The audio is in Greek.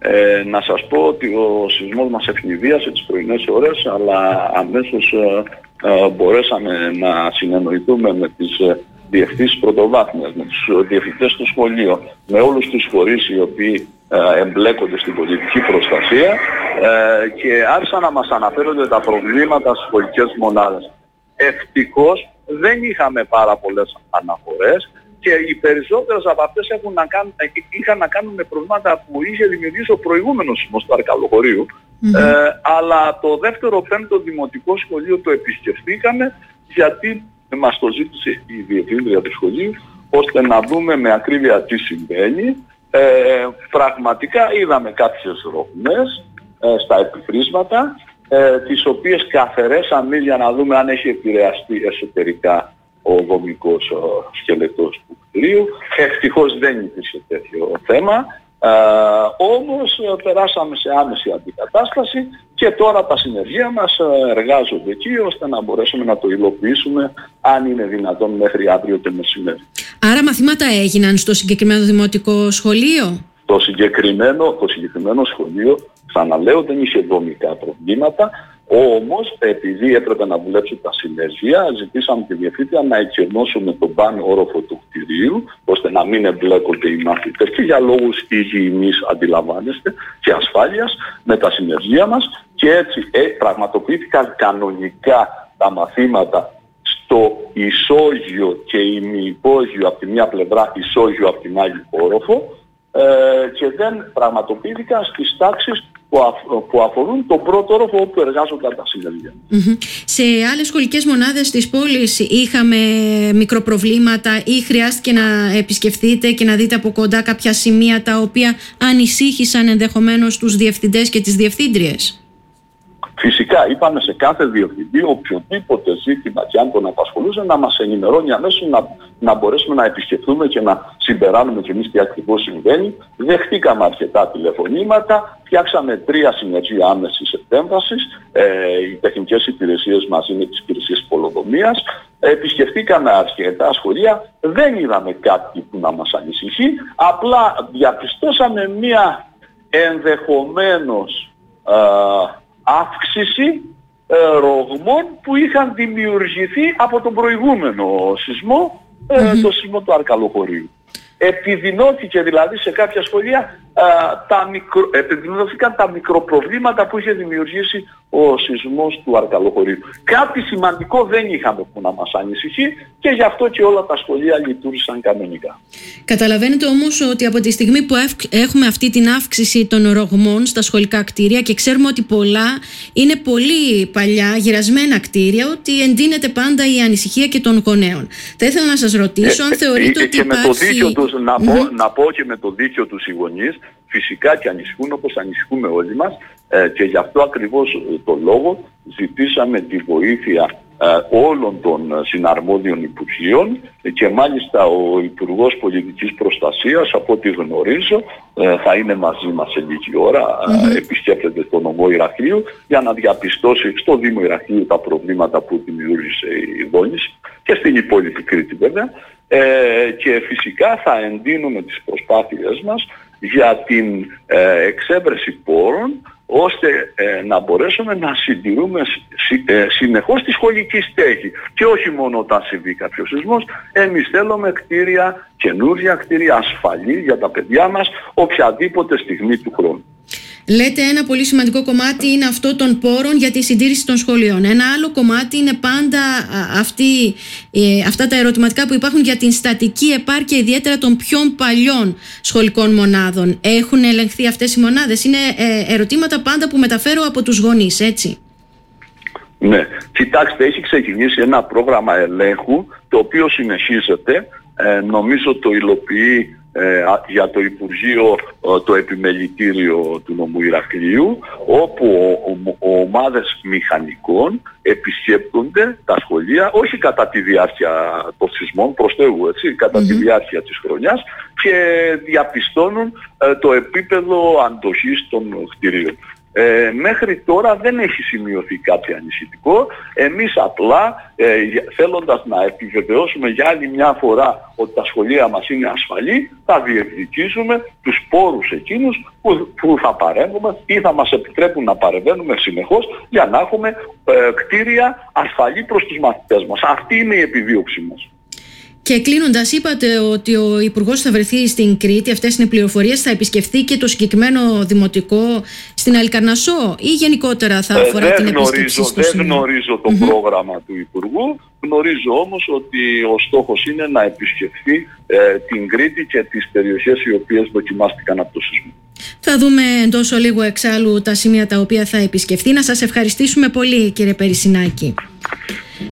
Να σας πω ότι ο σεισμός μας ευνηδίασε τις πρωινές ώρες, αλλά αμέσως μπορέσαμε να συνεννοηθούμε με τις διευθύνσεις πρωτοβάθμιας, με τους διευθυντές του σχολείου, με όλους τους φορείς οι οποίοι εμπλέκονται στην πολιτική προστασία και άρχισαν να μας αναφέρονται τα προβλήματα στις σχολικές μονάδες. Ευτυχώς δεν είχαμε πάρα πολλές αναφορές και οι περισσότερες από αυτές είχαν να κάνουν με προβλήματα που είχε δημιουργήσει ο προηγούμενος σεισμός του Αρκαλοχωρίου. Αλλά το δεύτερο πέμπτο δημοτικό σχολείο το επισκεφθήκαμε, γιατί μας το ζήτησε η διευθύντρια του σχολείου, ώστε να δούμε με ακρίβεια τι συμβαίνει. Πραγματικά είδαμε κάποιες ρογμές στα επιφρίσματα, τις οποίες καθαρέσαμε για να δούμε αν έχει επηρεαστεί εσωτερικά ο δομικός σκελετός του κτηρίου. Ευτυχώς δεν υπήρχε τέτοιο θέμα, όμως περάσαμε σε άμεση αντικατάσταση και τώρα τα συνεργεία μας εργάζονται εκεί ώστε να μπορέσουμε να το υλοποιήσουμε, αν είναι δυνατόν, μέχρι αύριο το μεσημέρι. Άρα μαθήματα έγιναν στο συγκεκριμένο δημοτικό σχολείο? Το συγκεκριμένο σχολείο, ξαναλέω, δεν είχε δομικά προβλήματα. Όμως, επειδή έπρεπε να δουλέψουν τα συνεργεία, ζητήσαμε τη διευθύντρια να εκενώσουμε τον πάνω όροφο του κτηρίου, ώστε να μην εμπλέκονται οι μαθητές και για λόγους υγιεινής, αντιλαμβάνεστε, και ασφάλειας, με τα συνεργεία μας, και έτσι πραγματοποιήθηκαν κανονικά τα μαθήματα στο ισόγειο και ημιυπόγειο από τη μια πλευρά, ισόγειο από την άλλη όροφο, και δεν πραγματοποιήθηκαν στις τάξεις που αφορούν τον πρώτο όροφο όπου εργάζονταν τα συνεργεία. Σε άλλες σχολικές μονάδες της πόλης είχαμε μικροπροβλήματα ή χρειάστηκε να επισκεφθείτε και να δείτε από κοντά κάποια σημεία τα οποία ανησύχησαν ενδεχομένως τους διευθυντές και τις διευθύντριες? Φυσικά, είπαμε σε κάθε διευθυντή οποιοδήποτε ζήτημα και αν τον απασχολούσε να μας ενημερώνει αμέσως, να μπορέσουμε να επισκεφθούμε και να συμπεράνουμε κι εμείς τι ακριβώς συμβαίνει. Δεχτήκαμε αρκετά τηλεφωνήματα, φτιάξαμε 3 συνεργεία άμεσης επέμβασης, οι τεχνικές υπηρεσίες μαζί με τις υπηρεσίες πολεοδομίας. Επισκεφτήκαμε αρκετά σχολεία, δεν είδαμε κάτι που να μας ανησυχεί, απλά διαπιστώσαμε μία ενδεχομένως αύξηση ρογμών που είχαν δημιουργηθεί από τον προηγούμενο σεισμό, το σεισμό του Αρκαλοχωρίου. Επιδεινώθηκε δηλαδή σε κάποια σχολεία, επιδεινώθηκαν τα μικροπροβλήματα που είχε δημιουργήσει ο σεισμός του Αρκαλοχωρίου. Κάτι σημαντικό δεν είχαμε που να μας ανησυχεί και γι' αυτό και όλα τα σχολεία λειτουργήσαν κανονικά. Καταλαβαίνετε όμως ότι από τη στιγμή που έχουμε αυτή την αύξηση των ρογμών στα σχολικά κτίρια και ξέρουμε ότι πολλά είναι πολύ παλιά γυρασμένα κτίρια, ότι εντείνεται πάντα η ανησυχία και των γονέων. Θα ήθελα να σας ρωτήσω αν θεωρείτε ότι υπάρχει... Με το δίκιο τους, να πω και με το δίκιο τους οι γονείς, φυσικά και ανησυχούν όπως ανησυχούμε όλοι μας, και γι' αυτό ακριβώς το λόγο ζητήσαμε τη βοήθεια όλων των συναρμόδιων υπουργείων και μάλιστα ο Υπουργός Πολιτικής Προστασίας, από ό,τι γνωρίζω, θα είναι μαζί μας σε λίγη ώρα, επισκέπτεται το νομό Ηρακλείου για να διαπιστώσει στο Δήμο Ηρακλείου τα προβλήματα που δημιούργησε η δόνηση και στην υπόλοιπη Κρήτη βέβαια, και φυσικά θα εντείνουμε τις προσπάθειές μας για την εξέβρεση πόρων, ώστε να μπορέσουμε να συντηρούμε συνεχώς τη σχολική στέγη. Και όχι μόνο όταν συμβεί κάποιος σεισμός, εμείς θέλουμε κτίρια, καινούργια κτίρια, ασφαλή για τα παιδιά μας, οποιαδήποτε στιγμή του χρόνου. Λέτε ένα πολύ σημαντικό κομμάτι είναι αυτό των πόρων για τη συντήρηση των σχολείων. Ένα άλλο κομμάτι είναι πάντα αυτά τα ερωτηματικά που υπάρχουν για την στατική επάρκεια, ιδιαίτερα των πιο παλιών σχολικών μονάδων. Έχουν ελεγχθεί αυτές οι μονάδες? Είναι ερωτήματα πάντα που μεταφέρω από τους γονείς, έτσι? Ναι, κοιτάξτε, έχει ξεκινήσει ένα πρόγραμμα ελέγχου, το οποίο συνεχίζεται. Νομίζω το υλοποιεί για το Υπουργείο το επιμελητήριο του νομού Ηρακλείου, όπου ομάδες μηχανικών επισκέπτονται τα σχολεία, όχι κατά τη διάρκεια των σεισμών, προς Θεού, έτσι, κατά τη διάρκεια της χρονιάς, και διαπιστώνουν το επίπεδο αντοχής των κτηρίων. Μέχρι τώρα δεν έχει σημειωθεί κάτι ανησυχητικό. Εμείς απλά θέλοντας να επιβεβαιώσουμε για άλλη μια φορά ότι τα σχολεία μας είναι ασφαλή, θα διεκδικήσουμε τους πόρους εκείνους που θα παρέμβουμε ή θα μας επιτρέπουν να παρεμβαίνουμε συνεχώς για να έχουμε κτίρια ασφαλή προς τους μαθητές μας. Αυτή είναι η επιδίωξή μας. Και κλείνοντας, είπατε ότι ο Υπουργός θα βρεθεί στην Κρήτη, αυτές είναι πληροφορίες, θα επισκεφθεί και το συγκεκριμένο δημοτικό στην Αλικαρνασσό ή γενικότερα θα αφορά την επίσκεψη στο σημείο? Δεν γνωρίζω το πρόγραμμα του Υπουργού, γνωρίζω όμως ότι ο στόχος είναι να επισκεφθεί την Κρήτη και τις περιοχές οι οποίες δοκιμάστηκαν από το σεισμό. Θα δούμε εντός ολίγου εξάλλου τα σημεία τα οποία θα επισκεφθεί. Να σας ευχαριστήσουμε πολύ, κύριε Περισσινάκη.